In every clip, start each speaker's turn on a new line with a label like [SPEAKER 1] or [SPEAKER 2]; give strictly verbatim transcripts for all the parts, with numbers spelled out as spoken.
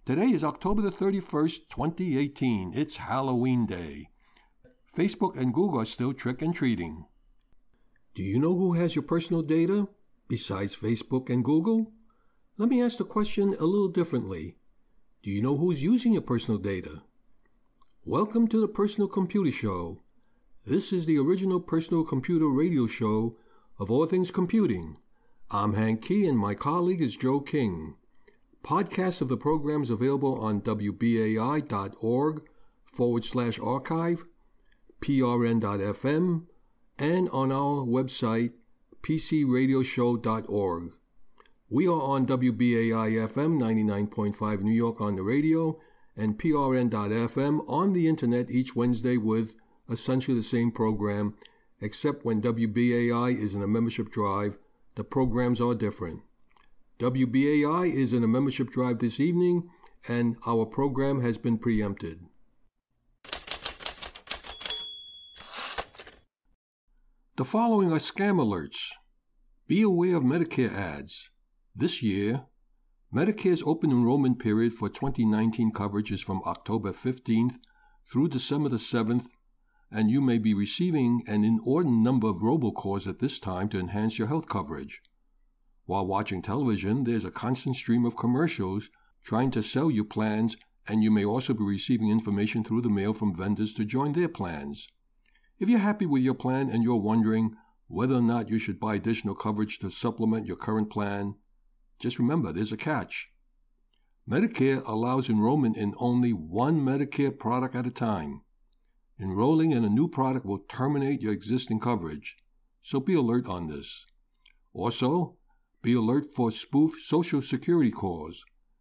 [SPEAKER 1] Today is October the thirty-first, twenty eighteen. It's Halloween Day. Facebook and Google are still trick and treating. Do you know who has your personal data besides Facebook and Google? Let me ask the question a little differently. Do you know who's using your personal data? Welcome to the Personal Computer Show. This is the original personal computer radio show of all things computing. I'm Hank Key and my colleague is Joe King. Podcasts of the programs available on WBAI.org forward slash archive, prn.fm, and on our website, p c radio show dot org. We are on W B A I F M ninety-nine point five New York on the radio and p r n dot f m on the internet each Wednesday with essentially the same program, except when W B A I is in a membership drive, the programs are different. W B A I is in a membership drive this evening, and our program has been preempted. The following are scam alerts. Be aware of Medicare ads. This year, Medicare's open enrollment period for twenty nineteen coverage is from October fifteenth through December the seventh, and you may be receiving an inordinate number of robocalls at this time to enhance your health coverage. While watching television, there's a constant stream of commercials trying to sell you plans, and you may also be receiving information through the mail from vendors to join their plans. If you're happy with your plan and you're wondering whether or not you should buy additional coverage to supplement your current plan, just remember there's a catch. Medicare allows enrollment in only one Medicare product at a time. Enrolling in a new product will terminate your existing coverage, so be alert on this. Also, be alert for spoof Social Security calls.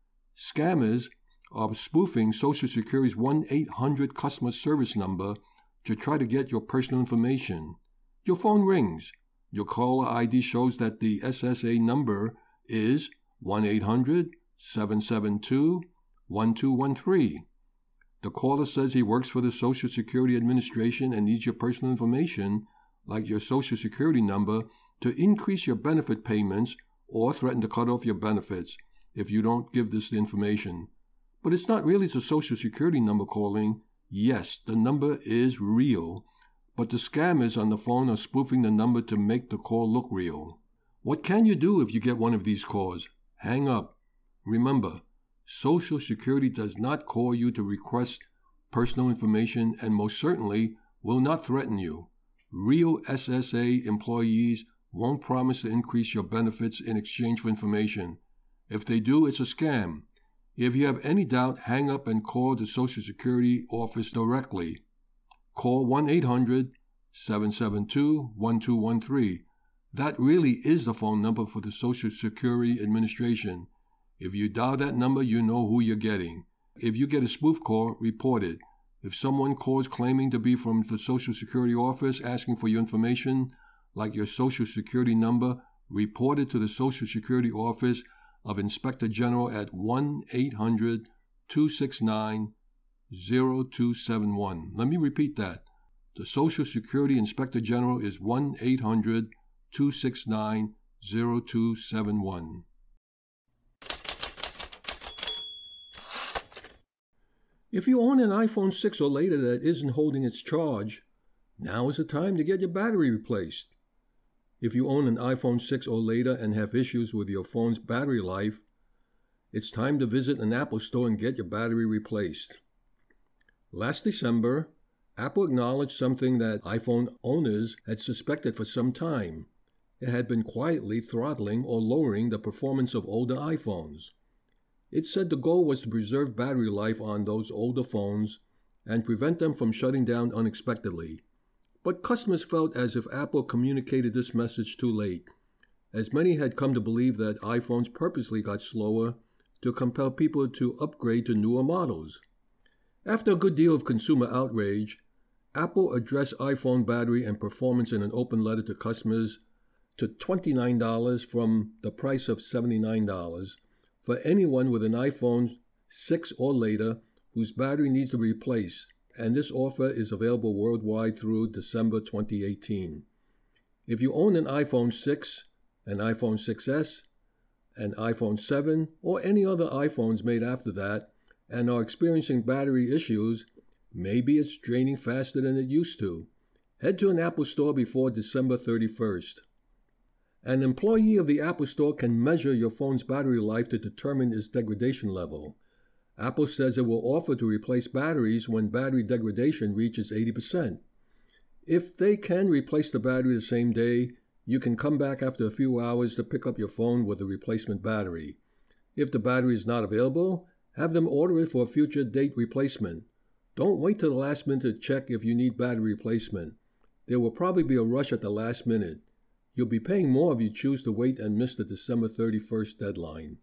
[SPEAKER 1] Scammers are spoofing Social Security's one eight hundred customer service number to try to get your personal information. Your phone rings. Your caller I D shows that the S S A number is one eight hundred, seven seven two, one two one three. The caller says he works for the Social Security Administration and needs your personal information, like your Social Security number, to increase your benefit payments or threaten to cut off your benefits if you don't give this information. But it's not really the Social Security number calling. Yes, the number is real, but the scammers on the phone are spoofing the number to make the call look real. What can you do if you get one of these calls? Hang up. Remember, Social Security does not call you to request personal information and most certainly will not threaten you. Real S S A employees won't promise to increase your benefits in exchange for information. If they do, it's a scam. If you have any doubt, hang up and call the Social Security office directly. Call one eight hundred, seven seven two, one two one three. That really is the phone number for the Social Security Administration. If you dial that number, you know who you're getting. If you get a spoof call, report it. If someone calls claiming to be from the Social Security office asking for your information, like your Social Security number, report it to the Social Security Office of Inspector General at one eight hundred, two six nine, zero two seven one. Let me repeat that. The Social Security Inspector General is one eight hundred, two six nine, zero two seven one. If you own an iPhone six or later that isn't holding its charge, now is the time to get your battery replaced. If you own an iPhone six or later and have issues with your phone's battery life, it's time to visit an Apple store and get your battery replaced. Last December, Apple acknowledged something that iPhone owners had suspected for some time. It had been quietly throttling or lowering the performance of older iPhones. It said the goal was to preserve battery life on those older phones and prevent them from shutting down unexpectedly. But customers felt as if Apple communicated this message too late, as many had come to believe that iPhones purposely got slower to compel people to upgrade to newer models. After a good deal of consumer outrage, Apple addressed iPhone battery and performance in an open letter to customers to twenty-nine dollars from the price of seventy-nine dollars for anyone with an iPhone six or later whose battery needs to be replaced, and this offer is available worldwide through December twenty eighteen. If you own an iPhone six, an iPhone six S, an iPhone seven, or any other iPhones made after that, and are experiencing battery issues, maybe it's draining faster than it used to. Head to an Apple store before December thirty-first. An employee of the Apple Store can measure your phone's battery life to determine its degradation level. Apple says it will offer to replace batteries when battery degradation reaches eighty percent. If they can replace the battery the same day, you can come back after a few hours to pick up your phone with a replacement battery. If the battery is not available, have them order it for a future date replacement. Don't wait till the last minute to check if you need battery replacement. There will probably be a rush at the last minute. You'll be paying more if you choose to wait and miss the December thirty-first deadline.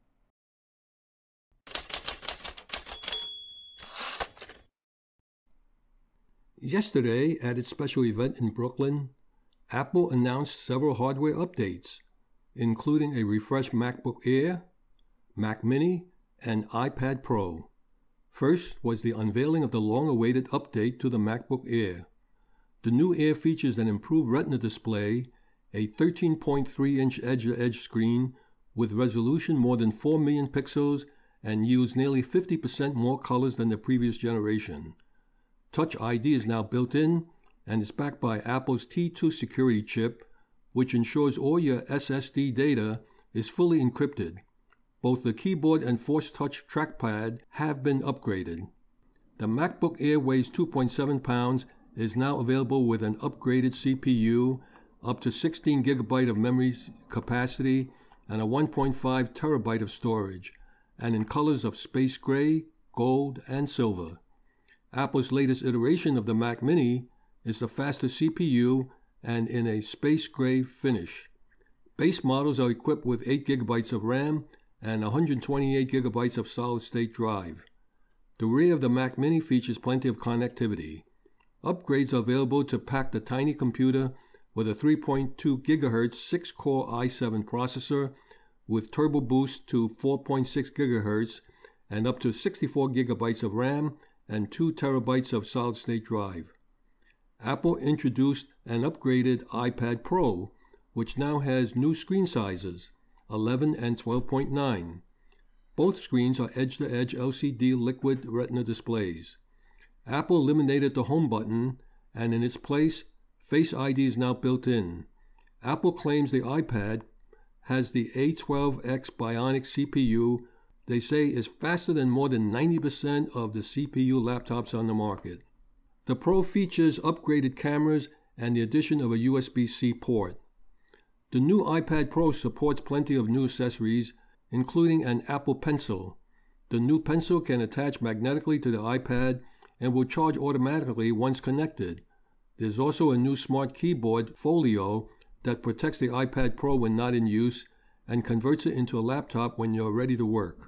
[SPEAKER 1] Yesterday, at its special event in Brooklyn, Apple announced several hardware updates, including a refreshed MacBook Air, Mac Mini, and iPad Pro. First was the unveiling of the long-awaited update to the MacBook Air. The new Air features an improved Retina display, a thirteen point three inch edge-to-edge screen with resolution more than four million pixels and use nearly fifty percent more colors than the previous generation. Touch I D is now built in and is backed by Apple's T two security chip, which ensures all your S S D data is fully encrypted. Both the keyboard and Force Touch trackpad have been upgraded. The MacBook Air weighs two point seven pounds, is now available with an upgraded C P U, up to sixteen gigabytes of memory capacity, and a one point five terabyte of storage, and in colors of space gray, gold, and silver. Apple's latest iteration of the Mac Mini is the faster C P U and in a space gray finish. Base models are equipped with eight gigabytes of RAM and one hundred twenty-eight gigabytes of solid-state drive. The rear of the Mac Mini features plenty of connectivity. Upgrades are available to pack the tiny computer with a three point two gigahertz six-core i seven processor with turbo boost to four point six gigahertz and up to sixty-four gigabytes of RAM and two terabytes of solid-state drive. Apple introduced an upgraded iPad Pro, which now has new screen sizes, eleven and twelve point nine. Both screens are edge-to-edge L C D liquid Retina displays. Apple eliminated the home button, and in its place, Face I D is now built in. Apple claims the iPad has the A twelve X Bionic C P U they say is faster than more than ninety percent of the C P U laptops on the market. The Pro features upgraded cameras and the addition of a U S B C port. The new iPad Pro supports plenty of new accessories, including an Apple Pencil. The new Pencil can attach magnetically to the iPad and will charge automatically once connected. There's also a new smart keyboard, Folio, that protects the iPad Pro when not in use and converts it into a laptop when you're ready to work.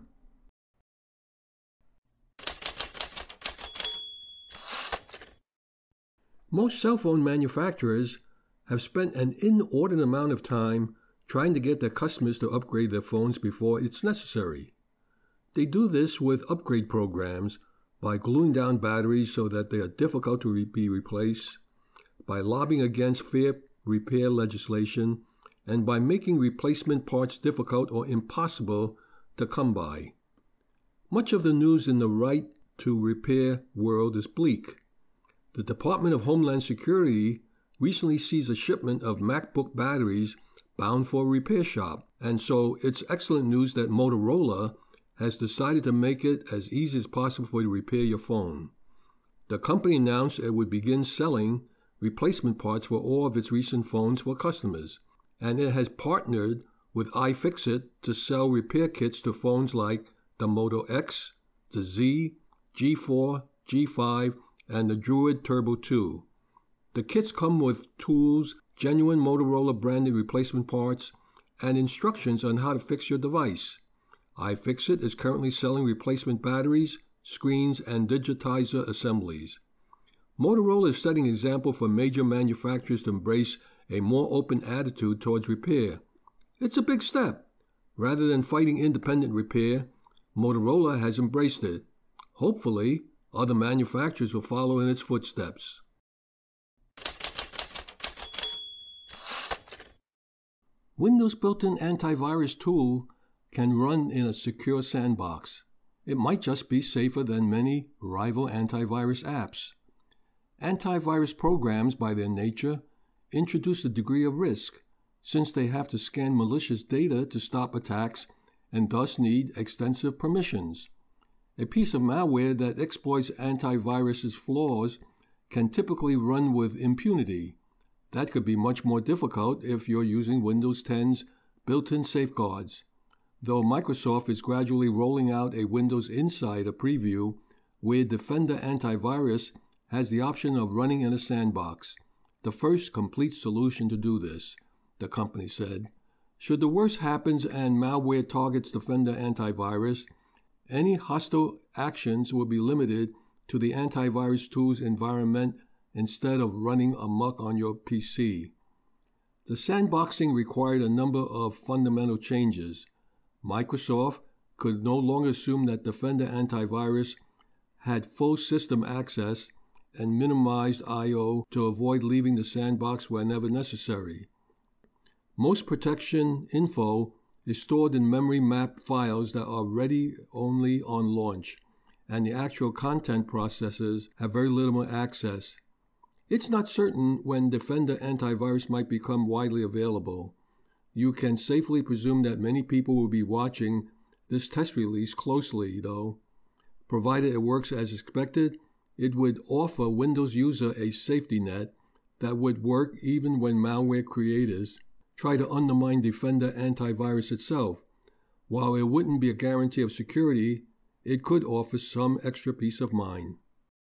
[SPEAKER 1] Most cell phone manufacturers have spent an inordinate amount of time trying to get their customers to upgrade their phones before it's necessary. They do this with upgrade programs by gluing down batteries so that they are difficult to re- be replaced, by lobbying against fair repair legislation, and by making replacement parts difficult or impossible to come by. Much of the news in the right to repair world is bleak. The Department of Homeland Security recently seized a shipment of MacBook batteries bound for a repair shop, and so it's excellent news that Motorola has decided to make it as easy as possible for you to repair your phone. The company announced it would begin selling replacement parts for all of its recent phones for customers, and it has partnered with iFixit to sell repair kits to phones like the Moto X, the Z, G four, G five, and the Druid Turbo two. The kits come with tools, genuine Motorola branded replacement parts, and instructions on how to fix your device. iFixit is currently selling replacement batteries, screens, and digitizer assemblies. Motorola is setting an example for major manufacturers to embrace a more open attitude towards repair. It's a big step. Rather than fighting independent repair, Motorola has embraced it. Hopefully, other manufacturers will follow in its footsteps. Windows built-in antivirus tool can run in a secure sandbox. it might just be safer than many rival antivirus apps. Antivirus programs, by their nature, introduce a degree of risk, since they have to scan malicious data to stop attacks and thus need extensive permissions. A piece of malware that exploits antivirus's flaws can typically run with impunity. That could be much more difficult if you're using Windows ten's built-in safeguards. Though Microsoft is gradually rolling out a Windows Insider preview where Defender Antivirus has the option of running in a sandbox, the first complete solution to do this, the company said. Should the worst happens and malware targets Defender Antivirus, any hostile actions will be limited to the antivirus tool's environment instead of running amok on your P C. The sandboxing required a number of fundamental changes. Microsoft could no longer assume that Defender Antivirus had full system access and minimized I O to avoid leaving the sandbox whenever necessary. Most protection info is stored in memory map files that are ready only on launch, and the actual content processors have very little access. It's not certain when Defender Antivirus might become widely available. You can safely presume that many people will be watching this test release closely, though. Provided it works as expected, it would offer Windows users a safety net that would work even when malware creators try to undermine Defender Antivirus itself. While it wouldn't be a guarantee of security, it could offer some extra peace of mind.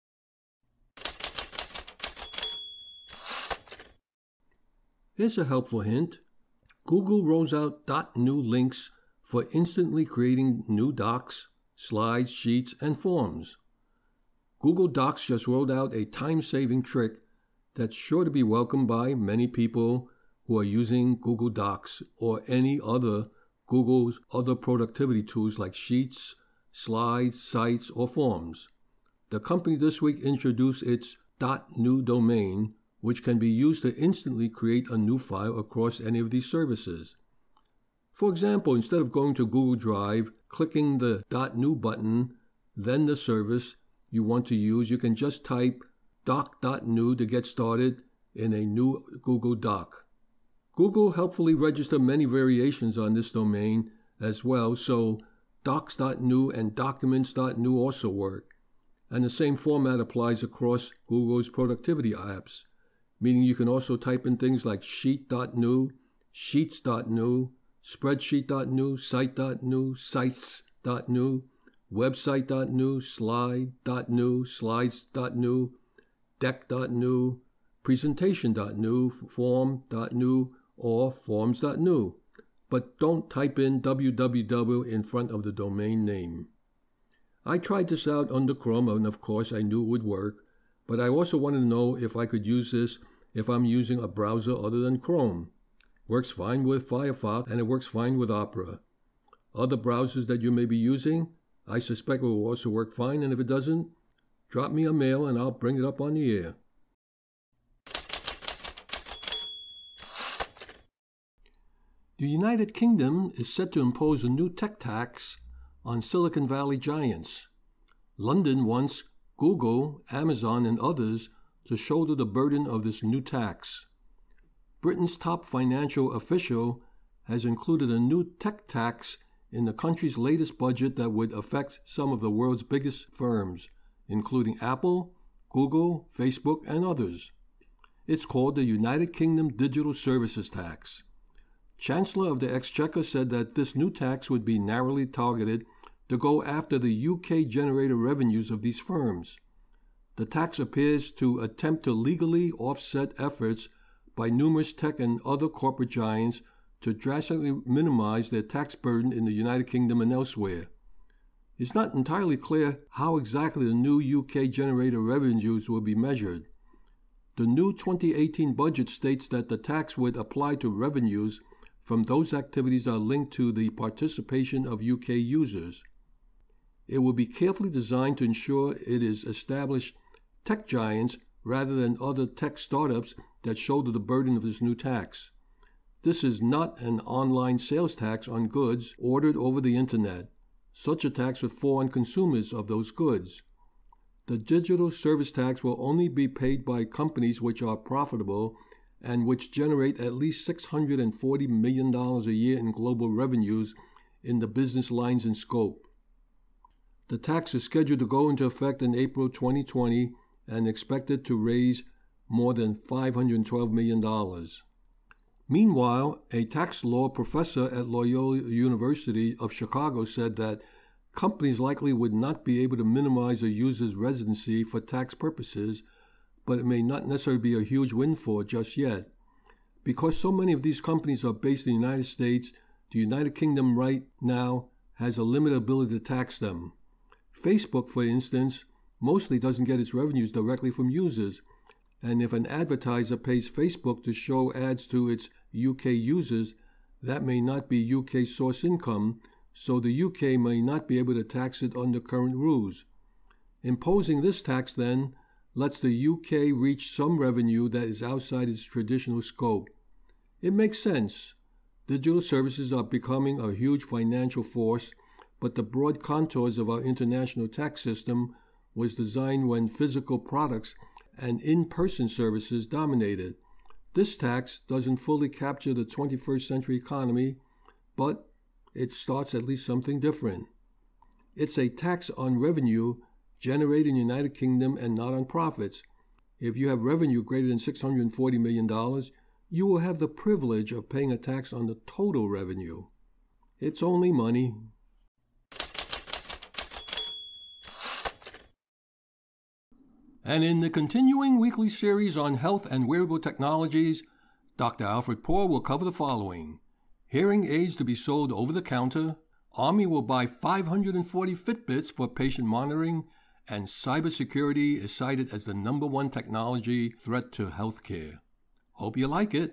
[SPEAKER 1] Here's a helpful hint. Google rolls out .new links for instantly creating new docs, slides, sheets, and forms. Google Docs just rolled out a time-saving trick that's sure to be welcomed by many people who are using Google Docs or any other Google's other productivity tools like Sheets, Slides, Sites, or Forms. The company this week introduced its .new domain, which can be used to instantly create a new file across any of these services. For example, instead of going to Google Drive, clicking the .new button, then the service you want to use, you can just type doc.new to get started in a new Google Doc. Google helpfully registered many variations on this domain as well, so docs.new and documents.new also work. And the same format applies across Google's productivity apps, meaning you can also type in things like sheet.new, sheets.new, spreadsheet.new, site.new, sites.new, website.new, slide.new, slides.new, deck.new, presentation.new, form.new, or forms.new. But don't type in www in front of the domain name. I tried this out under Chrome, and of course I knew it would work, but I also wanted to know if I could use this if I'm using a browser other than Chrome. Works fine with Firefox, and it works fine with Opera. Other browsers that you may be using, I suspect it will also work fine, and if it doesn't, drop me a mail and I'll bring it up on the air. The United Kingdom is set to impose a new tech tax on Silicon Valley giants. London wants Google, Amazon, and others to shoulder the burden of this new tax. Britain's top financial official has included a new tech tax in the country's latest budget that would affect some of the world's biggest firms, including Apple, Google, Facebook, and others. It's called the United Kingdom Digital Services Tax. Chancellor of the Exchequer said that this new tax would be narrowly targeted to go after the U K-generated revenues of these firms. The tax appears to attempt to legally offset efforts by numerous tech and other corporate giants to drastically minimize their tax burden in the United Kingdom and elsewhere. It's not entirely clear how exactly the new U K-generated revenues will be measured. The new twenty eighteen budget states that the tax would apply to revenues from those activities that are linked to the participation of U K users. It will be carefully designed to ensure it is established tech giants rather than other tech startups that shoulder the burden of this new tax. This is not an online sales tax on goods ordered over the internet. Such a tax would fall on consumers of those goods. The digital service tax will only be paid by companies which are profitable and which generate at least six hundred forty million dollars a year in global revenues in the business lines in scope. The tax is scheduled to go into effect in April twenty twenty and expected to raise more than five hundred twelve million dollars. Meanwhile, a tax law professor at Loyola University of Chicago said that companies likely would not be able to minimize a user's residency for tax purposes, but it may not necessarily be a huge windfall just yet. Because so many of these companies are based in the United States, the United Kingdom right now has a limited ability to tax them. Facebook, for instance, mostly doesn't get its revenues directly from users, and if an advertiser pays Facebook to show ads to its U K users, that may not be U K source income, so the U K may not be able to tax it under current rules. Imposing this tax, then, lets the U K reach some revenue that is outside its traditional scope. It makes sense. Digital services are becoming a huge financial force, but the broad contours of our international tax system was designed when physical products and in-person services dominated. This tax doesn't fully capture the twenty-first century economy, but it starts at least something different. It's a tax on revenue generated in the United Kingdom and not on profits. If you have revenue greater than six hundred forty million dollars, you will have the privilege of paying a tax on the total revenue. It's only money. And in the continuing weekly series on health and wearable technologies, Doctor Alfred Poor will cover the following. Hearing aids to be sold over the counter, Army will buy five hundred forty Fitbits for patient monitoring, and cybersecurity is cited as the number one technology threat to healthcare. Hope you like it.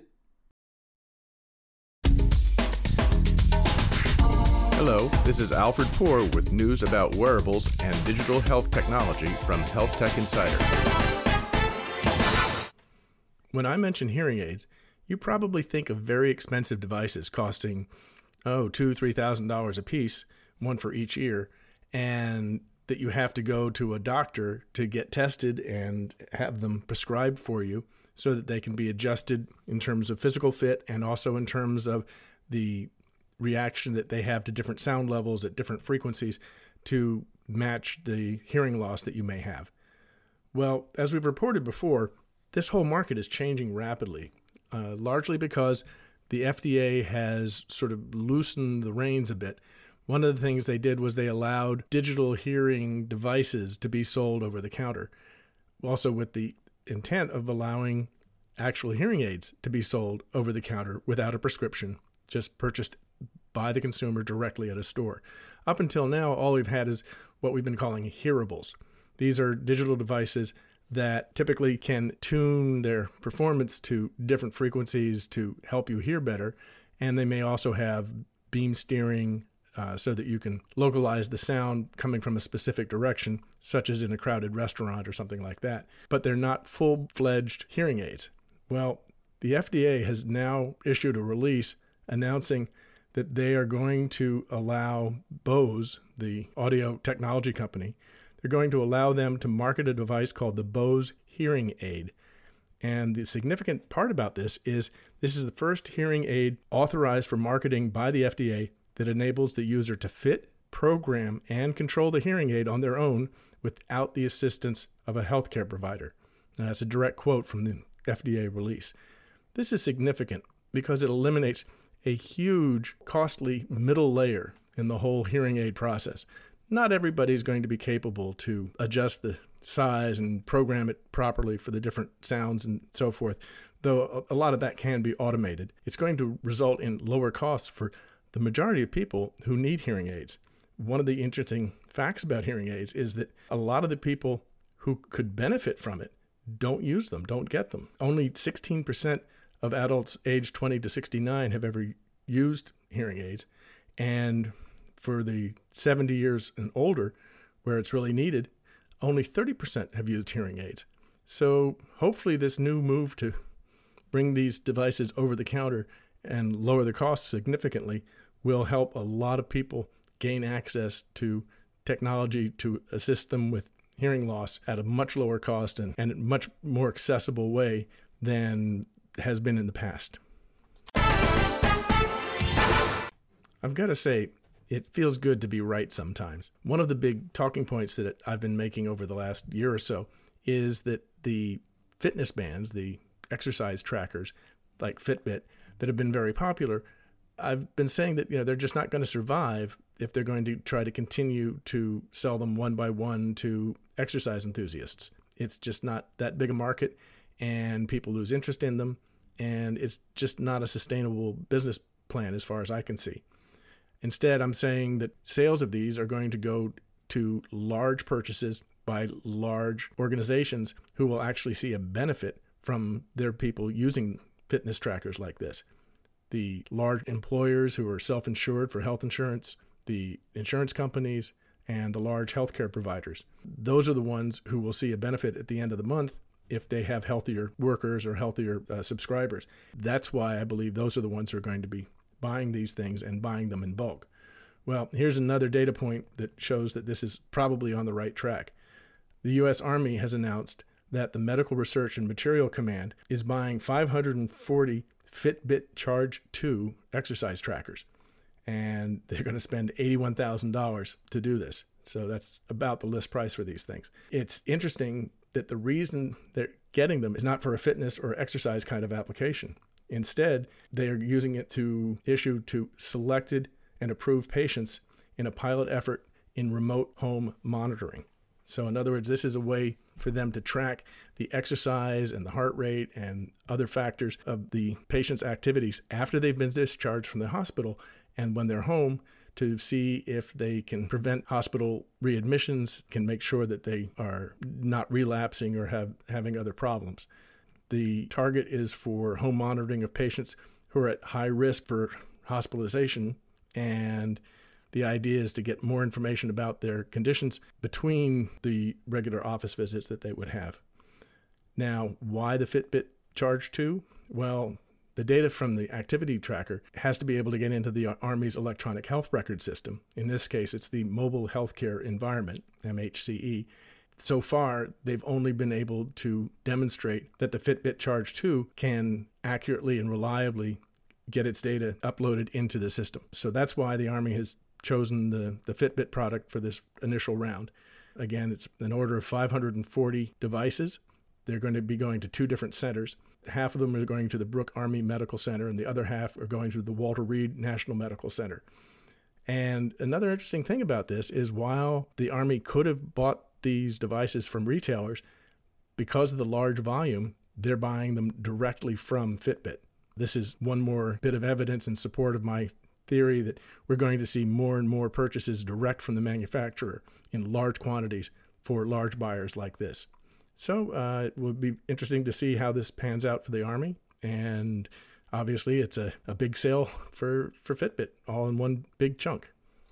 [SPEAKER 2] Hello, this is Alfred Poor with news about wearables and digital health technology from Health Tech Insider. When I mention hearing aids, you probably think of very expensive devices costing, oh, two, three thousand dollars a piece, one for each ear, and that you have to go to a doctor to get tested and have them prescribed for you so that they can be adjusted in terms of physical fit and also in terms of the reaction that they have to different sound levels at different frequencies to match the hearing loss that you may have. Well, as we've reported before, this whole market is changing rapidly, uh, largely because the F D A has sort of loosened the reins a bit. One of the things they did was they allowed digital hearing devices to be sold over the counter, also with the intent of allowing actual hearing aids to be sold over the counter without a prescription, just purchased by the consumer directly at a store. Up until now, all we've had is what we've been calling hearables. These are digital devices that typically can tune their performance to different frequencies to help you hear better, and they may also have beam steering uh, so that you can localize the sound coming from a specific direction, such as in a crowded restaurant or something like that. But they're not full-fledged hearing aids. Well, the F D A has now issued a release announcing that they are going to allow Bose, the audio technology company, they're going to allow them to market a device called the Bose Hearing Aid. And the significant part about this is this is the first hearing aid authorized for marketing by the F D A that enables the user to fit, program, and control the hearing aid on their own without the assistance of a healthcare provider. Now, that's a direct quote from the F D A release. This is significant because it eliminates a huge, costly middle layer in the whole hearing aid process. Not everybody's going to be capable to adjust the size and program it properly for the different sounds and so forth, though a lot of that can be automated. It's going to result in lower costs for the majority of people who need hearing aids. One of the interesting facts about hearing aids is that a lot of the people who could benefit from it don't use them, don't get them. Only sixteen percent of adults aged twenty to sixty-nine have ever used hearing aids. And for the seventy years and older, where it's really needed, only thirty percent have used hearing aids. So hopefully this new move to bring these devices over the counter and lower the cost significantly will help a lot of people gain access to technology to assist them with hearing loss at a much lower cost and, and a much more accessible way than has been in the past. I've got to say, it feels good to be right sometimes. One of the big talking points that I've been making over the last year or so is that the fitness bands, the exercise trackers like Fitbit that have been very popular, I've been saying that, you know, they're just not going to survive if they're going to try to continue to sell them one by one to exercise enthusiasts. It's just not that big a market, and people lose interest in them, and it's just not a sustainable business plan as far as I can see. Instead, I'm saying that sales of these are going to go to large purchases by large organizations who will actually see a benefit from their people using fitness trackers like this. The large employers who are self-insured for health insurance, the insurance companies, and the large healthcare providers. Those are the ones who will see a benefit at the end of the month if they have healthier workers or healthier uh, subscribers. That's why I believe those are the ones who are going to be buying these things and buying them in bulk. Well, here's another data point that shows that this is probably on the right track. The U S Army has announced that the Medical Research and Material Command is buying five hundred forty Fitbit Charge two exercise trackers, and they're going to spend eighty-one thousand dollars to do this. So that's about the list price for these things. It's interesting that the reason they're getting them is not for a fitness or exercise kind of application. Instead, they are using it to issue to selected and approved patients in a pilot effort in remote home monitoring. So in other words, this is a way for them to track the exercise and the heart rate and other factors of the patient's activities after they've been discharged from the hospital and when they're home, to see if they can prevent hospital readmissions, can make sure that they are not relapsing or have having other problems. The target is for home monitoring of patients who are at high risk for hospitalization, and the idea is to get more information about their conditions between the regular office visits that they would have. Now, why the Fitbit Charge two? Well, the data from the activity tracker has to be able to get into the Army's electronic health record system. In this case, it's the Mobile Healthcare Environment, M H C E. So far, they've only been able to demonstrate that the Fitbit Charge two can accurately and reliably get its data uploaded into the system. So that's why the Army has chosen the, the Fitbit product for this initial round. Again, it's an order of five hundred forty devices. They're going to be going to two different centers. Half of them are going to the Brooke Army Medical Center, and the other half are going to the Walter Reed National Medical Center. And another interesting thing about this is while the Army could have bought these devices from retailers, because of the large volume, they're buying them directly from Fitbit. This is one more bit of evidence in support of my theory that we're going to see more and more purchases direct from the manufacturer in large quantities for large buyers like this. So uh, it will be interesting to see how this pans out for the Army. And obviously, it's a, a big sale for, for Fitbit, all in one big chunk.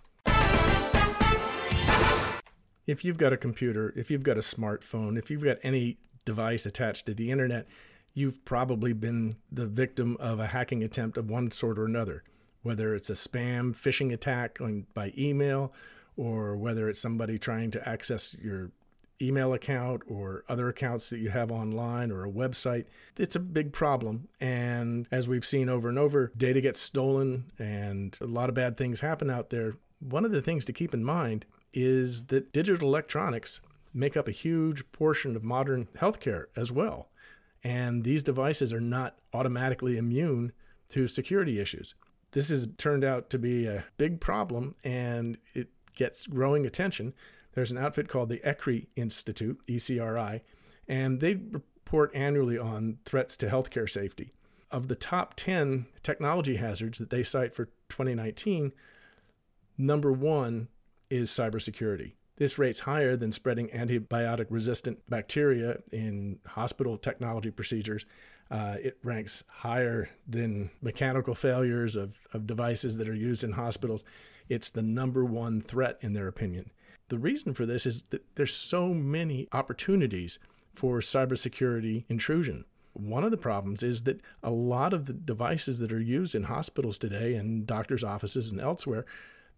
[SPEAKER 2] If you've got a computer, if you've got a smartphone, if you've got any device attached to the internet, you've probably been the victim of a hacking attempt of one sort or another, whether it's a spam phishing attack on, by email, or whether it's somebody trying to access your email account or other accounts that you have online or a website. It's a big problem. And as we've seen over and over, data gets stolen and a lot of bad things happen out there. One of the things to keep in mind is that digital electronics make up a huge portion of modern healthcare as well. And these devices are not automatically immune to security issues. This has turned out to be a big problem, and it gets growing attention. There's an outfit called the E C R I Institute, E C R I, and they report annually on threats to healthcare safety. Of the top ten technology hazards that they cite for twenty nineteen, number one is cybersecurity. This rate's higher than spreading antibiotic-resistant bacteria in hospital technology procedures. Uh, it ranks higher than mechanical failures of, of devices that are used in hospitals. It's the number one threat in their opinion. The reason for this is that there's so many opportunities for cybersecurity intrusion. One of the problems is that a lot of the devices that are used in hospitals today and doctors' offices and elsewhere,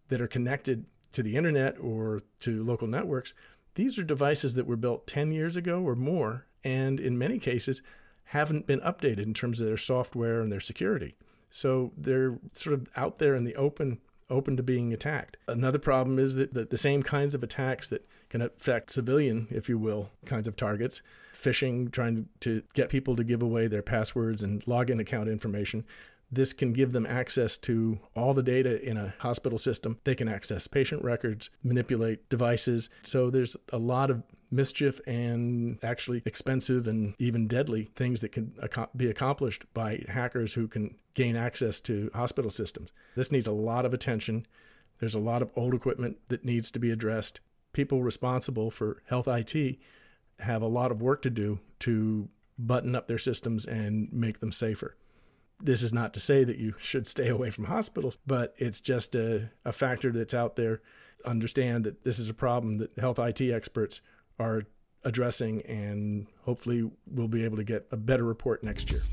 [SPEAKER 2] that are connected to the internet or to local networks, these are devices that were built ten years ago or more, and in many cases haven't been updated in terms of their software and their security. So they're sort of out there in the open, open to being attacked. Another problem is that the, the same kinds of attacks that can affect civilian, if you will, kinds of targets, phishing, trying to get people to give away their passwords and login account information, this can give them access to all the data in a hospital system. They can access patient records, manipulate devices. So there's a lot of mischief and actually expensive and even deadly things that can ac- be accomplished by hackers who can gain access to hospital systems. This needs a lot of attention. There's a lot of old equipment that needs to be addressed. People responsible for health I T have a lot of work to do to button up their systems and make them safer. This is not to say that you should stay away from hospitals, but it's just a, a factor that's out there. Understand that this is a problem that health I T experts are addressing, and hopefully we'll be able to get a better report next year.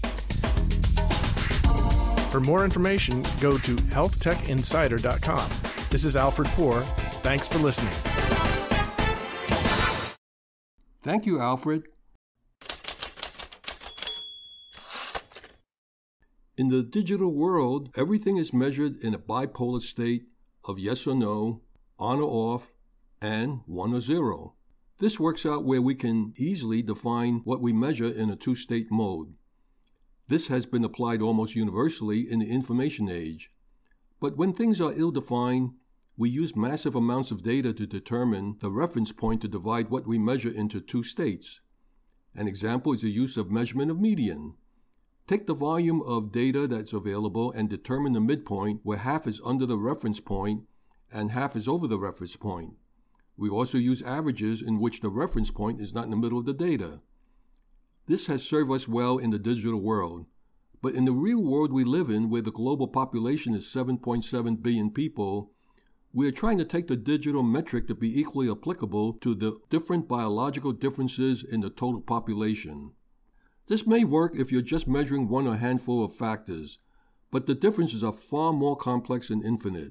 [SPEAKER 2] For more information, go to health tech insider dot com. This is Alfred Poor. Thanks for listening.
[SPEAKER 1] Thank you, Alfred. In the digital world, everything is measured in a bipolar state of yes or no, on or off, and one or zero. This works out where we can easily define what we measure in a two-state mode. This has been applied almost universally in the information age. But when things are ill-defined, we use massive amounts of data to determine the reference point to divide what we measure into two states. An example is the use of measurement of median. Take the volume of data that's available and determine the midpoint where half is under the reference point and half is over the reference point. We also use averages in which the reference point is not in the middle of the data. This has served us well in the digital world, but in the real world we live in, where the global population is seven point seven billion people, we are trying to take the digital metric to be equally applicable to the different biological differences in the total population. This may work if you're just measuring one or a handful of factors, but the differences are far more complex and infinite.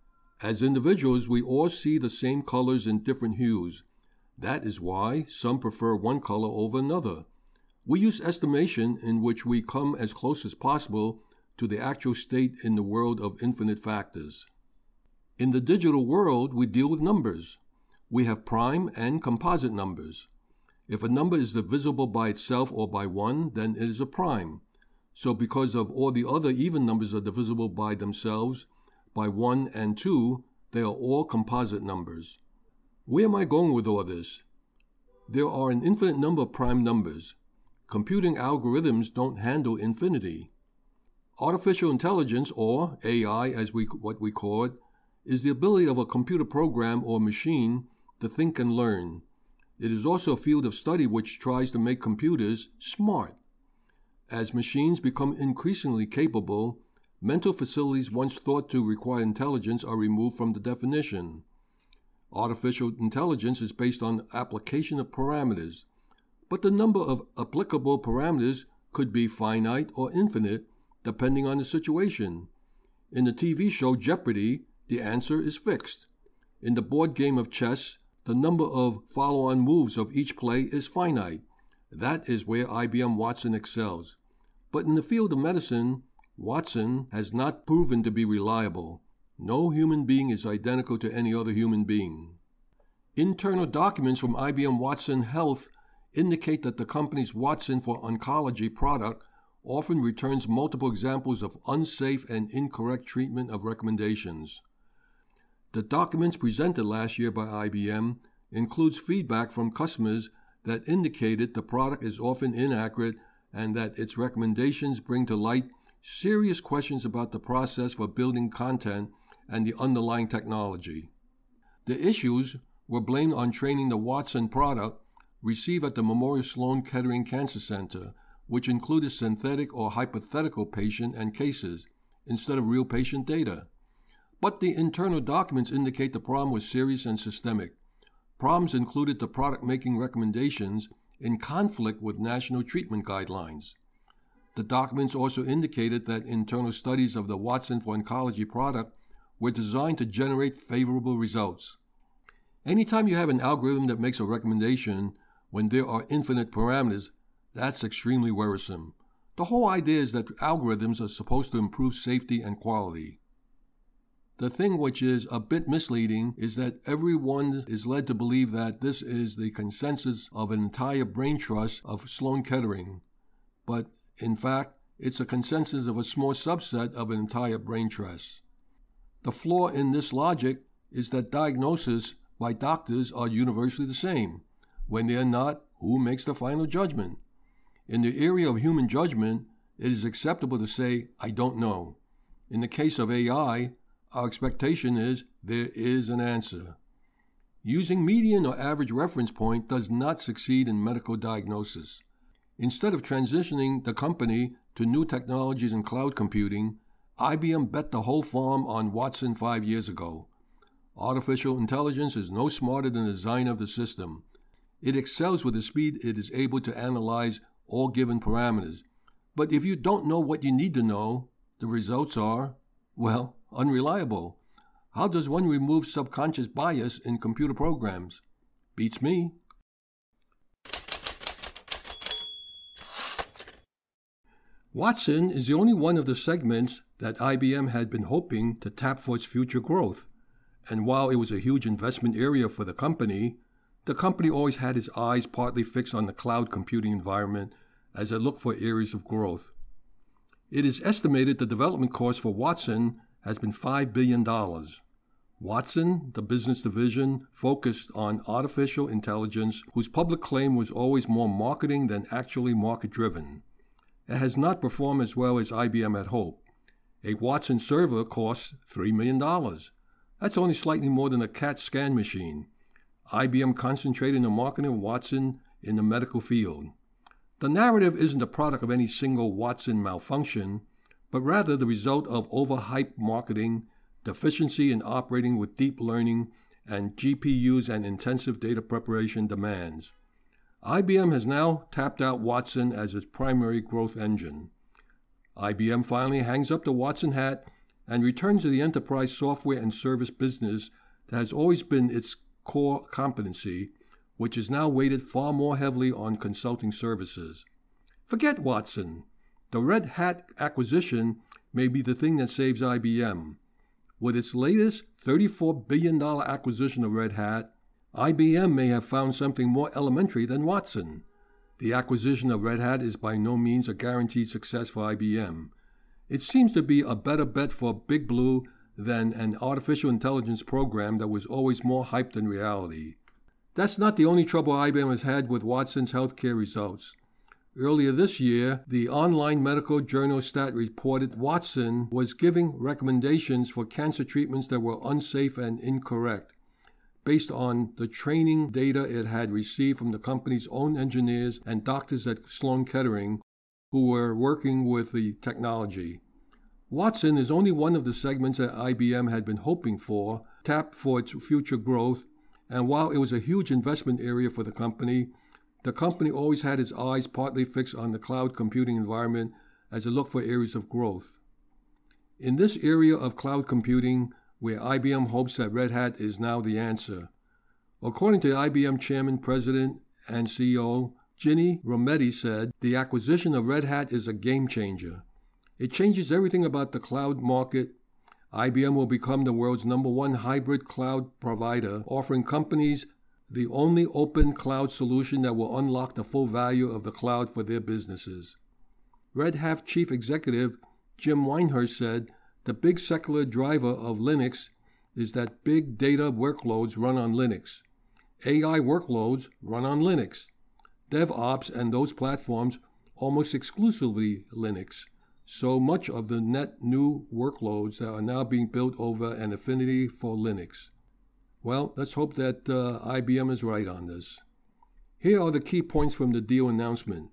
[SPEAKER 1] As individuals, we all see the same colors in different hues. That is why some prefer one color over another. We use estimation in which we come as close as possible to the actual state in the world of infinite factors. In the digital world, we deal with numbers. We have prime and composite numbers. If a number is divisible by itself or by one, then it is a prime. So because of all the other even numbers are divisible by themselves, by one and two, they are all composite numbers. Where am I going with all this? There are an infinite number of prime numbers. Computing algorithms don't handle infinity. Artificial intelligence, or A I as we what we call it, is the ability of a computer program or machine to think and learn. It is also a field of study which tries to make computers smart. As machines become increasingly capable, mental facilities once thought to require intelligence are removed from the definition. Artificial intelligence is based on application of parameters, but the number of applicable parameters could be finite or infinite, depending on the situation. In the T V show Jeopardy, the answer is fixed. In the board game of chess, the number of follow-on moves of each play is finite. That is where I B M Watson excels. But in the field of medicine, Watson has not proven to be reliable. No human being is identical to any other human being. Internal documents from I B M Watson Health indicate that the company's Watson for Oncology product often returns multiple examples of unsafe and incorrect treatment of recommendations. The documents presented last year by I B M includes feedback from customers that indicated the product is often inaccurate and that its recommendations bring to light serious questions about the process for building content and the underlying technology. The issues were blamed on training the Watson product received at the Memorial Sloan Kettering Cancer Center, which included synthetic or hypothetical patient and cases instead of real patient data. But the internal documents indicate the problem was serious and systemic. Problems included the product making recommendations in conflict with national treatment guidelines. The documents also indicated that internal studies of the Watson for Oncology product were designed to generate favorable results. Anytime you have an algorithm that makes a recommendation when there are infinite parameters, that's extremely worrisome. The whole idea is that algorithms are supposed to improve safety and quality. The thing which is a bit misleading is that everyone is led to believe that this is the consensus of an entire brain trust of Sloan Kettering, but in fact, it's a consensus of a small subset of an entire brain trust. The flaw in this logic is that diagnoses by doctors are universally the same. When they are not, who makes the final judgment? In the area of human judgment, it is acceptable to say, I don't know. In the case of A I, our expectation is there is an answer. Using median or average reference point does not succeed in medical diagnosis. Instead of transitioning the company to new technologies in cloud computing, I B M bet the whole farm on Watson five years ago. Artificial intelligence is no smarter than the designer of the system. It excels with the speed it is able to analyze all given parameters. But if you don't know what you need to know, the results are, well, unreliable. How does one remove subconscious bias in computer programs? Beats me. Watson is the only one of the segments that I B M had been hoping to tap for its future growth. And while it was a huge investment area for the company, the company always had its eyes partly fixed on the cloud computing environment as it looked for areas of growth. It is estimated the development cost for Watson has been five billion dollars. Watson, the business division, focused on artificial intelligence, whose public claim was always more marketing than actually market-driven. It has not performed as well as I B M had hoped. A Watson server costs three million dollars. That's only slightly more than a CAT scan machine. I B M concentrated on marketing of Watson in the medical field. The narrative isn't the product of any single Watson malfunction, but rather the result of overhyped marketing, deficiency in operating with deep learning, and G P Us and intensive data preparation demands. I B M has now tapped out Watson as its primary growth engine. I B M finally hangs up the Watson hat and returns to the enterprise software and service business that has always been its core competency, which is now weighted far more heavily on consulting services. Forget Watson. The Red Hat acquisition may be the thing that saves I B M. With its latest thirty-four billion dollars acquisition of Red Hat, I B M may have found something more elementary than Watson. The acquisition of Red Hat is by no means a guaranteed success for I B M. It seems to be a better bet for Big Blue than an artificial intelligence program that was always more hyped than reality. That's not the only trouble I B M has had with Watson's healthcare results. Earlier this year, the online medical journal Stat reported Watson was giving recommendations for cancer treatments that were unsafe and incorrect, based on the training data it had received from the company's own engineers and doctors at Sloan Kettering who were working with the technology. Watson is only one of the segments that I B M had been hoping for, tapped for its future growth, and while it was a huge investment area for the company, the company always had its eyes partly fixed on the cloud computing environment as it looked for areas of growth. In this area of cloud computing, where I B M hopes that Red Hat is now the answer, according to I B M Chairman, President, and C E O Ginni Rometty said, the acquisition of Red Hat is a game changer. It changes everything about the cloud market. I B M will become the world's number one hybrid cloud provider, offering companies the only open cloud solution that will unlock the full value of the cloud for their businesses. Red Hat Chief Executive Jim Weinhurst said, the big secular driver of Linux is that big data workloads run on Linux. A I workloads run on Linux. DevOps and those platforms almost exclusively Linux. So much of the net new workloads that are now being built over an affinity for Linux. Well, let's hope that uh, I B M is right on this. Here are the key points from the deal announcement.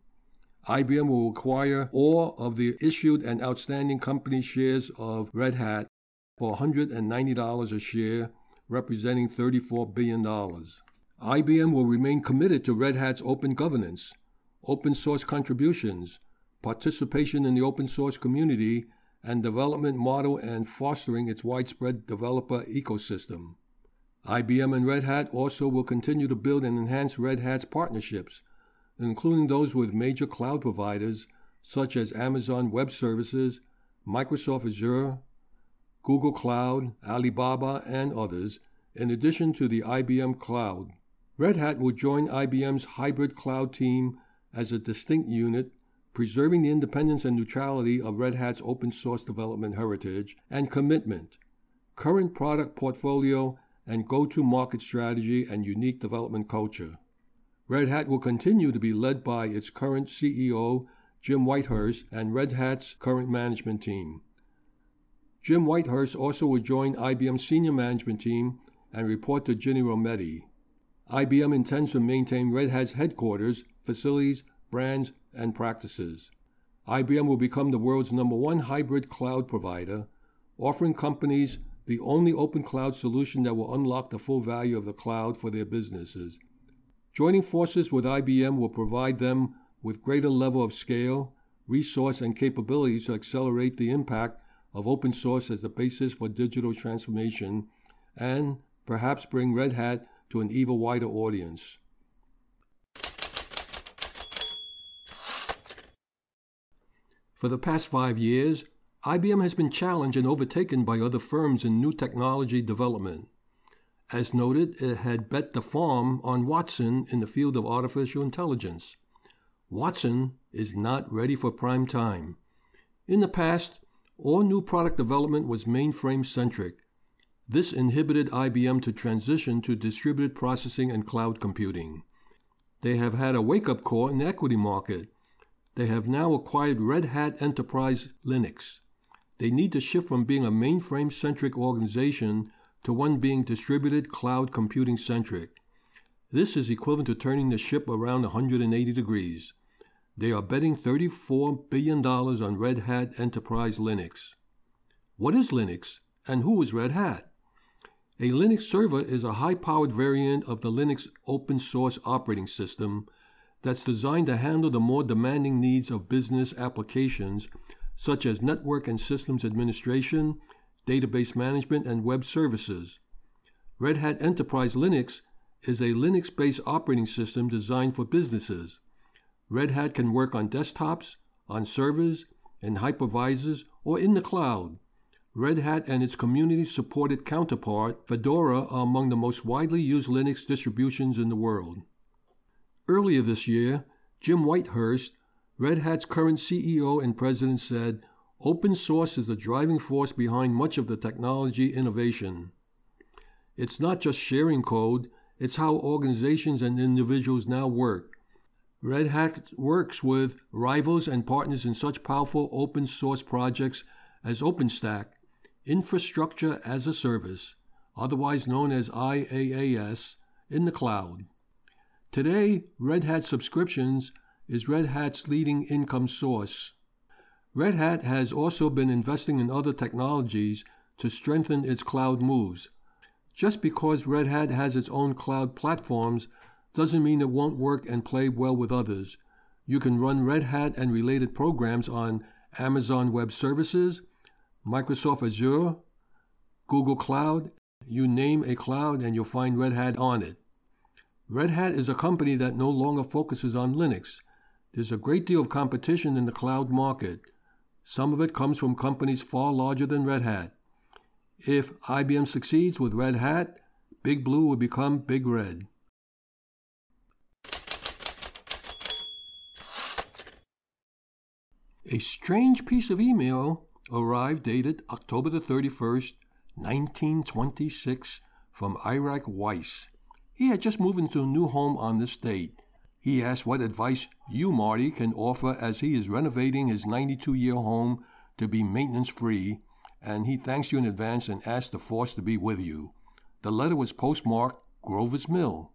[SPEAKER 1] I B M will acquire all of the issued and outstanding company shares of Red Hat for one hundred ninety dollars a share, representing thirty-four billion dollars. I B M will remain committed to Red Hat's open governance, open source contributions, participation in the open source community, and development model and fostering its widespread developer ecosystem. I B M and Red Hat also will continue to build and enhance Red Hat's partnerships, including those with major cloud providers such as Amazon Web Services, Microsoft Azure, Google Cloud, Alibaba, and others, in addition to the I B M Cloud. Red Hat will join I B M's hybrid cloud team as a distinct unit, preserving the independence and neutrality of Red Hat's open source development heritage and commitment, current product portfolio, and go-to-market strategy and unique development culture. Red Hat will continue to be led by its current C E O, Jim Whitehurst, and Red Hat's current management team. Jim Whitehurst also will join I B M's senior management team and report to Ginny Rometty. I B M intends to maintain Red Hat's headquarters, facilities, brands, and practices. I B M will become the world's number one hybrid cloud provider, offering companies the only open cloud solution that will unlock the full value of the cloud for their businesses. Joining forces with I B M will provide them with greater level of scale, resource, and capabilities to accelerate the impact of open source as the basis for digital transformation and perhaps bring Red Hat to an even wider audience. For the past five years, I B M has been challenged and overtaken by other firms in new technology development. As noted, it had bet the farm on Watson in the field of artificial intelligence. Watson is not ready for prime time. In the past, all new product development was mainframe-centric. This inhibited I B M to transition to distributed processing and cloud computing. They have had a wake-up call in the equity market. They have now acquired Red Hat Enterprise Linux. They need to shift from being a mainframe-centric organization to one being distributed cloud computing-centric. This is equivalent to turning the ship around one hundred eighty degrees. They are betting thirty-four billion dollars on Red Hat Enterprise Linux. What is Linux, and who is Red Hat? A Linux server is a high-powered variant of the Linux open-source operating system that's designed to handle the more demanding needs of business applications such as network and systems administration, database management, and web services. Red Hat Enterprise Linux is a Linux-based operating system designed for businesses. Red Hat can work on desktops, on servers, in hypervisors, or in the cloud. Red Hat and its community-supported counterpart, Fedora, are among the most widely used Linux distributions in the world. Earlier this year, Jim Whitehurst, Red Hat's current C E O and president, said, "Open source is the driving force behind much of the technology innovation. It's not just sharing code, it's how organizations and individuals now work. Red Hat works with rivals and partners in such powerful open source projects as OpenStack, Infrastructure as a Service, otherwise known as I A A S, in the cloud. Today, Red Hat subscriptions is Red Hat's leading income source. Red Hat has also been investing in other technologies to strengthen its cloud moves. Just because Red Hat has its own cloud platforms doesn't mean it won't work and play well with others. You can run Red Hat and related programs on Amazon Web Services, Microsoft Azure, Google Cloud. You name a cloud and you'll find Red Hat on it. Red Hat is a company that no longer focuses on Linux. There's a great deal of competition in the cloud market. Some of it comes from companies far larger than Red Hat. If I B M succeeds with Red Hat, Big Blue will become Big Red." A strange piece of email arrived dated October the thirty-first, nineteen twenty-six, from Iraq Weiss. He had just moved into a new home on this date. He asked what advice you, Marty, can offer as he is renovating his ninety-two-year home to be maintenance-free, and he thanks you in advance and asks the force to be with you. The letter was postmarked Grover's Mill.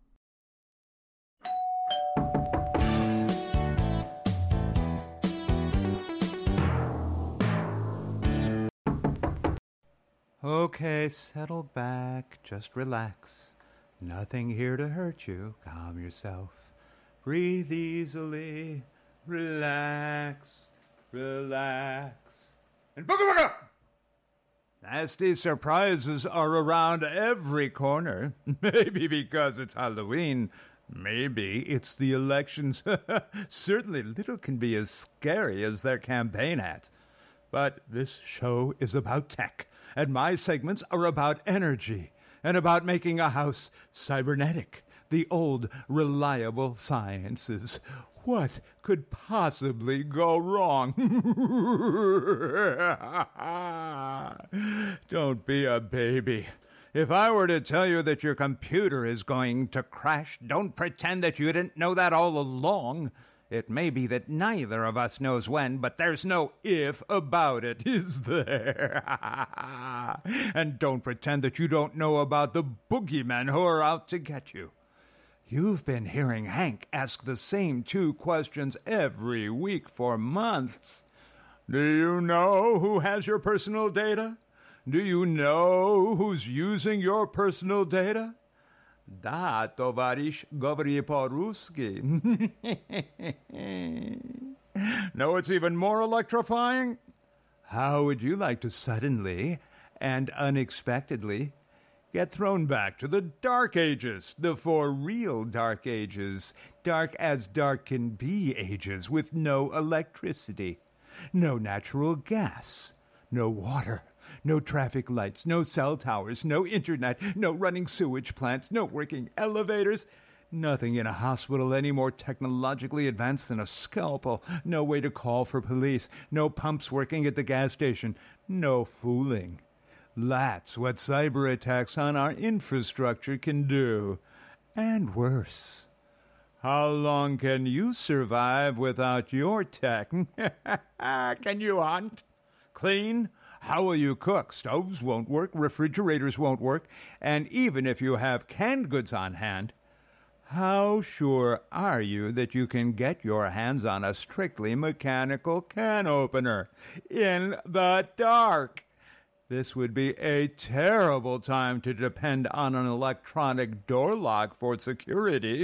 [SPEAKER 3] Okay, settle back, just relax. Nothing here to hurt you. Calm yourself. Breathe easily. Relax, relax, and booga booga. Nasty surprises are around every corner. Maybe because it's Halloween. Maybe it's the elections. Certainly little can be as scary as their campaign ads. But this show is about tech, and my segments are about energy, and about making a house cybernetic, the old, reliable sciences. What could possibly go wrong? Don't be a baby. If I were to tell you that your computer is going to crash, don't pretend that you didn't know that all along. It may be that neither of us knows when, but there's no if about it, is there? And don't pretend that you don't know about the boogeymen who are out to get you. You've been hearing Hank ask the same two questions every week for months. Do you know who has your personal data? Do you know who's using your personal data? Da, tovarish Govri Poruski. Know what's even more electrifying? How would you like to suddenly and unexpectedly get thrown back to the Dark Ages, the for real Dark Ages, dark as dark can be ages, with no electricity, no natural gas, no water, no traffic lights, no cell towers, no internet, no running sewage plants, no working elevators, nothing in a hospital any more technologically advanced than a scalpel, no way to call for police, no pumps working at the gas station, no fooling. That's what cyber attacks on our infrastructure can do. And worse. How long can you survive without your tech? Can you hunt? Clean? How will you cook? Stoves won't work, refrigerators won't work, and even if you have canned goods on hand, how sure are you that you can get your hands on a strictly mechanical can opener in the dark? This would be a terrible time to depend on an electronic door lock for security.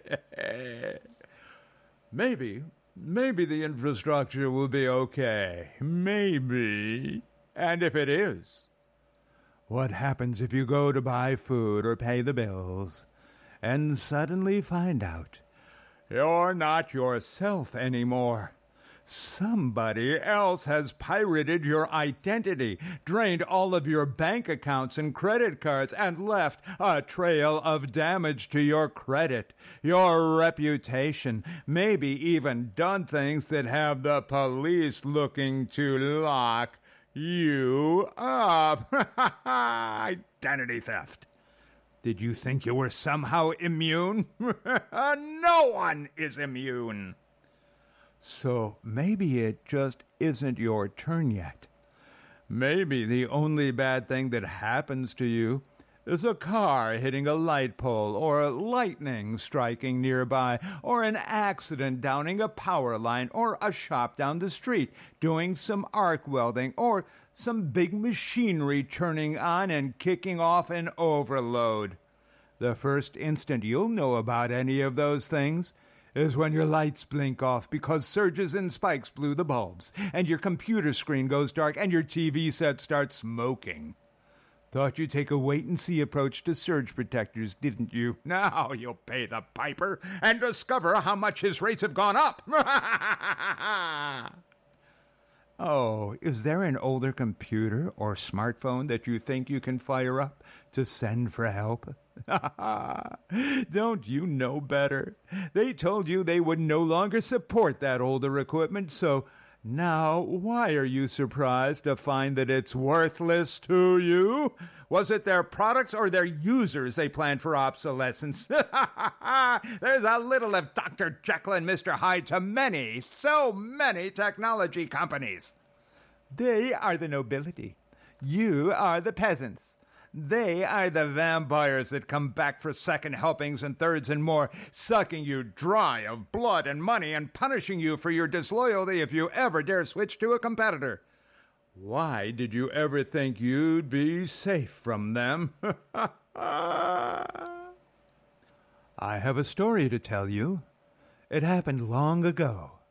[SPEAKER 3] Maybe, maybe the infrastructure will be okay. Maybe. And if it is, what happens if you go to buy food or pay the bills and suddenly find out you're not yourself anymore? Somebody else has pirated your identity, drained all of your bank accounts and credit cards, and left a trail of damage to your credit, your reputation, maybe even done things that have the police looking to lock you up. Identity theft. Did you think you were somehow immune? No one is immune. So maybe it just isn't your turn yet. Maybe the only bad thing that happens to you is a car hitting a light pole, or lightning striking nearby, or an accident downing a power line, or a shop down the street doing some arc welding, or some big machinery turning on and kicking off an overload. The first instant you'll know about any of those things is when your lights blink off because surges and spikes blew the bulbs, and your computer screen goes dark, and your T V set starts smoking. Thought you'd take a wait-and-see approach to surge protectors, didn't you? Now you'll pay the piper and discover how much his rates have gone up. Oh, is there an older computer or smartphone that you think you can fire up to send for help? Don't you know better? They told you they would no longer support that older equipment, so now why are you surprised to find that it's worthless to you? Was it their products or their users they planned for obsolescence? There's a little of Doctor Jekyll and Mister Hyde to many, so many technology companies. They are the nobility. You are the peasants. They are the vampires that come back for second helpings and thirds and more, sucking you dry of blood and money and punishing you for your disloyalty if you ever dare switch to a competitor. Why did you ever think you'd be safe from them? I have a story to tell you. It happened long ago,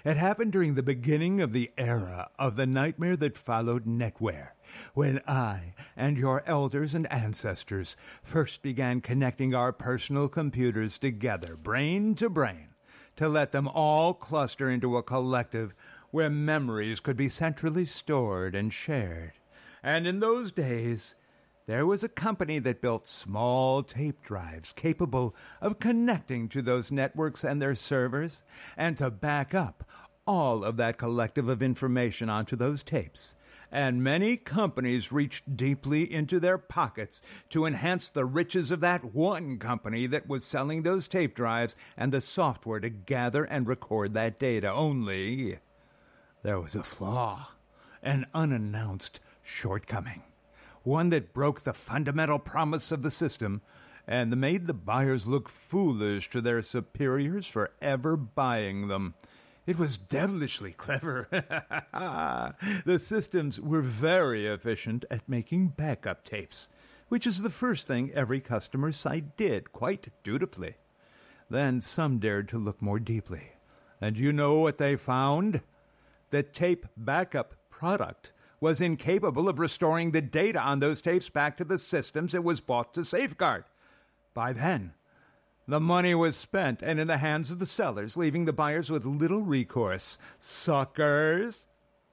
[SPEAKER 3] It happened during the beginning of the era of the nightmare that followed NetWare, when I and your elders and ancestors first began connecting our personal computers together, brain to brain, to let them all cluster into a collective where memories could be centrally stored and shared. And in those days, there was a company that built small tape drives capable of connecting to those networks and their servers, and to back up all of that collective of information onto those tapes. And many companies reached deeply into their pockets to enhance the riches of that one company that was selling those tape drives and the software to gather and record that data. Only there was a flaw, an unannounced shortcoming, one that broke the fundamental promise of the system and made the buyers look foolish to their superiors for ever buying them. It was devilishly clever. The systems were very efficient at making backup tapes, which is the first thing every customer site did, quite dutifully. Then some dared to look more deeply. And you know what they found? The tape backup product was incapable of restoring the data on those tapes back to the systems it was bought to safeguard. By then, the money was spent and in the hands of the sellers, leaving the buyers with little recourse. Suckers!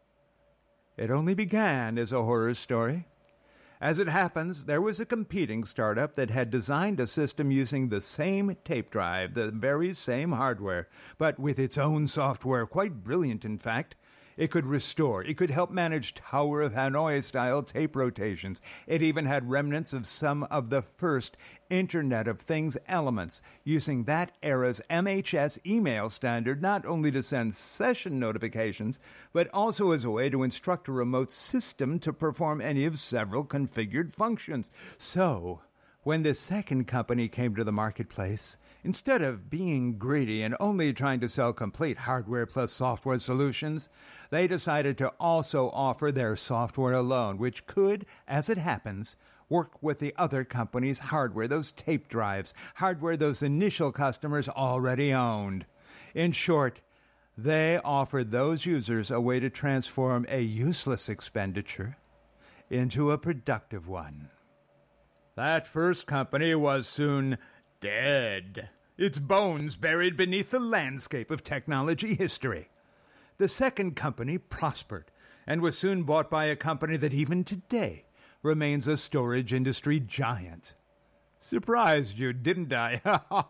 [SPEAKER 3] It only began as a horror story. As it happens, there was a competing startup that had designed a system using the same tape drive, the very same hardware, but with its own software, quite brilliant, in fact. It could restore. It could help manage Tower of Hanoi-style tape rotations. It even had remnants of some of the first Internet of Things elements, using that era's M H S email standard not only to send session notifications, but also as a way to instruct a remote system to perform any of several configured functions. So, when the second company came to the marketplace, instead of being greedy and only trying to sell complete hardware plus software solutions, they decided to also offer their software alone, which could, as it happens, work with the other company's hardware, those tape drives, hardware those initial customers already owned. In short, they offered those users a way to transform a useless expenditure into a productive one. That first company was soon dead, its bones buried beneath the landscape of technology history. The second company prospered and was soon bought by a company that even today remains a storage industry giant. Surprised you, didn't I?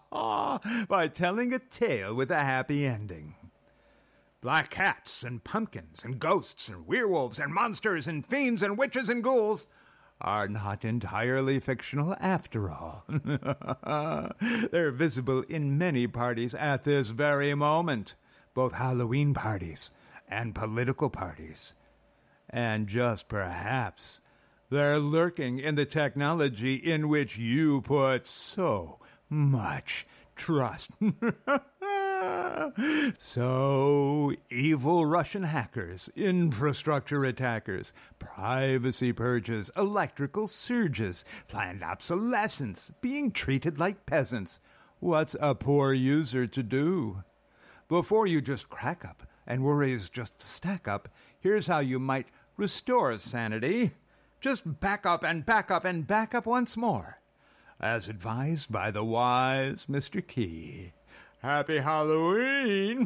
[SPEAKER 3] By telling a tale with a happy ending. Black cats and pumpkins and ghosts and werewolves and monsters and fiends and witches and ghouls are not entirely fictional after all. They're visible in many parties at this very moment, both Halloween parties and political parties. And just perhaps, they're lurking in the technology in which you put so much trust. So, evil Russian hackers, infrastructure attackers, privacy purges, electrical surges, planned obsolescence, being treated like peasants. What's a poor user to do? Before you just crack up and worries just stack up, here's how you might restore sanity. Just back up and back up and back up once more, as advised by the wise Mister Key. Happy Halloween!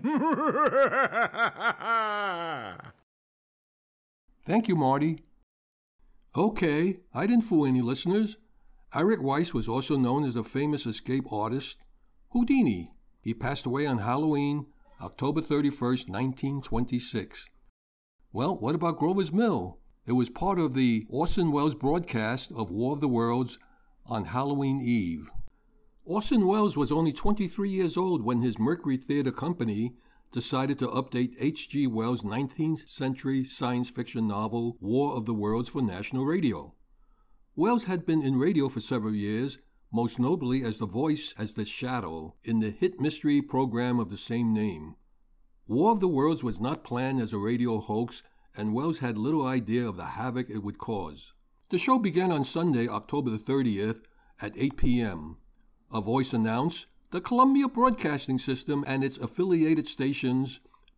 [SPEAKER 1] Thank you, Marty. Okay, I didn't fool any listeners. Eric Weiss was also known as a famous escape artist, Houdini. He passed away on Halloween, October thirty-first, nineteen twenty-six. Well, what about Grover's Mill? It was part of the Orson Welles broadcast of War of the Worlds on Halloween Eve. Orson Welles was only twenty-three years old when his Mercury Theater Company decided to update H G Wells' nineteenth century science fiction novel War of the Worlds for national radio. Welles had been in radio for several years, most notably as the voice as the Shadow in the hit mystery program of the same name. War of the Worlds was not planned as a radio hoax, and Welles had little idea of the havoc it would cause. The show began on Sunday, October the thirtieth at eight p.m. A voice announced, "The Columbia Broadcasting System and its affiliated stations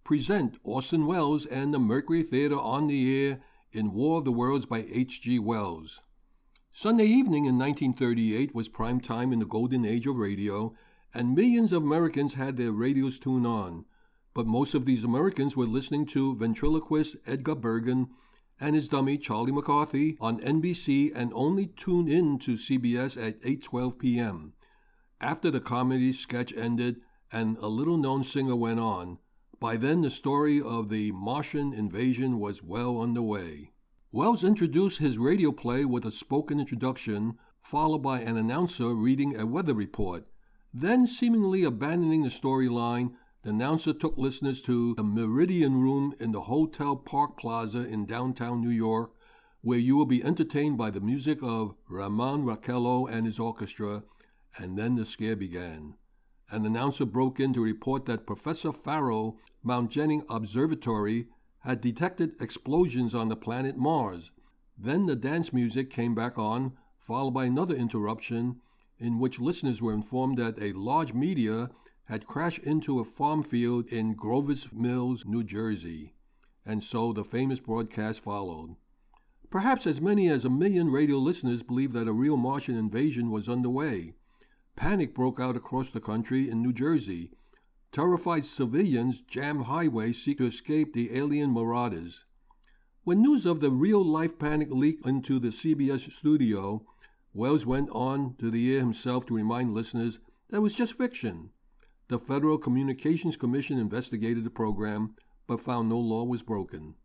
[SPEAKER 1] present Orson Welles and the Mercury Theater on the Air in War of the Worlds by H G Wells. Sunday evening in nineteen thirty-eight was prime time in the golden age of radio, and millions of Americans had their radios tuned on. But most of these Americans were listening to ventriloquist Edgar Bergen and his dummy Charlie McCarthy on N B C and only tuned in to C B S at eight twelve p.m. After the comedy sketch ended and a little-known singer went on, by then the story of the Martian invasion was well underway. Wells introduced his radio play with a spoken introduction, followed by an announcer reading a weather report. Then, seemingly abandoning the storyline, the announcer took listeners to the Meridian Room in the Hotel Park Plaza in downtown New York, where you will be entertained by the music of Ramon Raquello and his orchestra, and then the scare began. An announcer broke in to report that Professor Farrell, Mount Jennings Observatory, had detected explosions on the planet Mars. Then the dance music came back on, followed by another interruption, in which listeners were informed that a large meteor had crashed into a farm field in Grover's Mills, New Jersey. And so the famous broadcast followed. Perhaps as many as a million radio listeners believed that a real Martian invasion was underway. Panic broke out across the country in New Jersey. Terrified civilians jammed highways seeking to escape the alien marauders. When news of the real-life panic leaked into the C B S studio, Wells went on to the air himself to remind listeners that it was just fiction. The Federal Communications Commission investigated the program, but found no law was broken.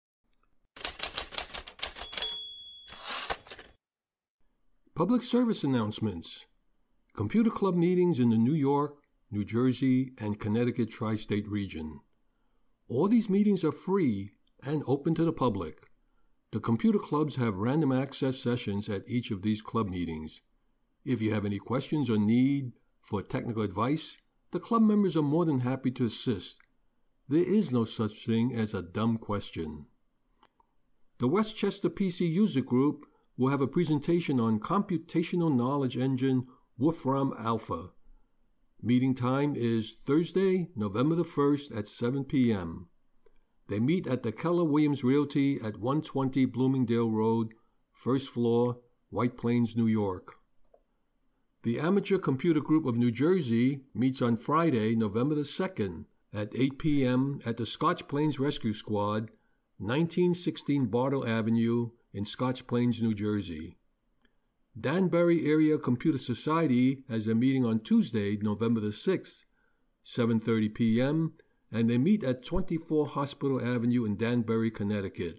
[SPEAKER 1] Public service announcements. Computer Club meetings in the New York, New Jersey, and Connecticut tri-state region. All these meetings are free and open to the public. The computer clubs have random access sessions at each of these club meetings. If you have any questions or need for technical advice, the club members are more than happy to assist. There is no such thing as a dumb question. The Westchester P C User Group will have a presentation on Computational Knowledge Engine Wolfram Alpha. Meeting time is Thursday, November the first at seven p.m. They meet at the Keller Williams Realty at one twenty Bloomingdale Road, first floor, White Plains, New York. The Amateur Computer Group of New Jersey meets on Friday, November the second at eight p.m. at the Scotch Plains Rescue Squad, nineteen sixteen Bartle Avenue in Scotch Plains, New Jersey. Danbury Area Computer Society has a meeting on Tuesday, November the sixth, seven thirty p.m., and they meet at twenty-four Hospital Avenue in Danbury, Connecticut.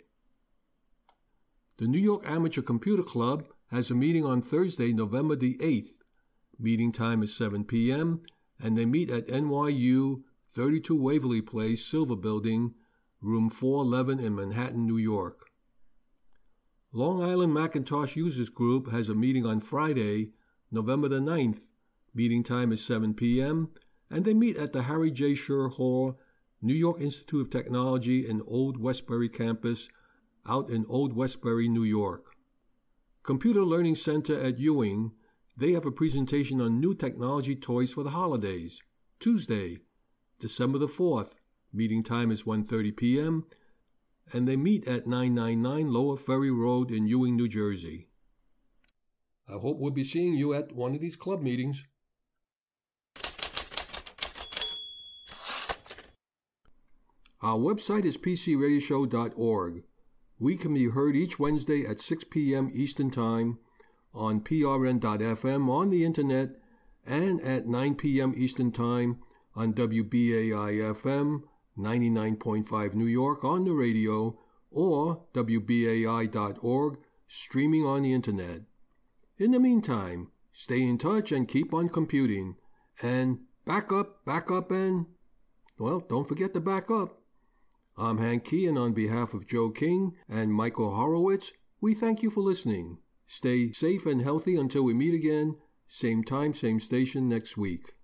[SPEAKER 1] The New York Amateur Computer Club has a meeting on Thursday, November the eighth. Meeting time is seven p.m., and they meet at N Y U thirty-two Waverly Place, Silver Building, room four eleven in Manhattan, New York. Long Island Macintosh Users Group has a meeting on Friday, November the ninth. Meeting time is seven p.m., and they meet at the Harry J. Scher Hall, New York Institute of Technology in Old Westbury campus, out in Old Westbury, New York. Computer Learning Center at Ewing, they have a presentation on new technology toys for the holidays. Tuesday, December the fourth. Meeting time is one thirty p.m., and they meet at nine ninety-nine Lower Ferry Road in Ewing, New Jersey. I hope we'll be seeing you at one of these club meetings. Our website is p c radio show dot org. We can be heard each Wednesday at six p.m. Eastern Time on p r n dot f m on the internet and at nine p.m. Eastern Time on W B A I F M ninety-nine point five New York on the radio or w b a i dot org streaming on the internet. In the meantime, stay in touch and keep on computing. And back up, back up, and, well, don't forget to back up. I'm Hank Key, and on behalf of Joe King and Michael Horowitz, we thank you for listening. Stay safe and healthy until we meet again, same time, same station next week.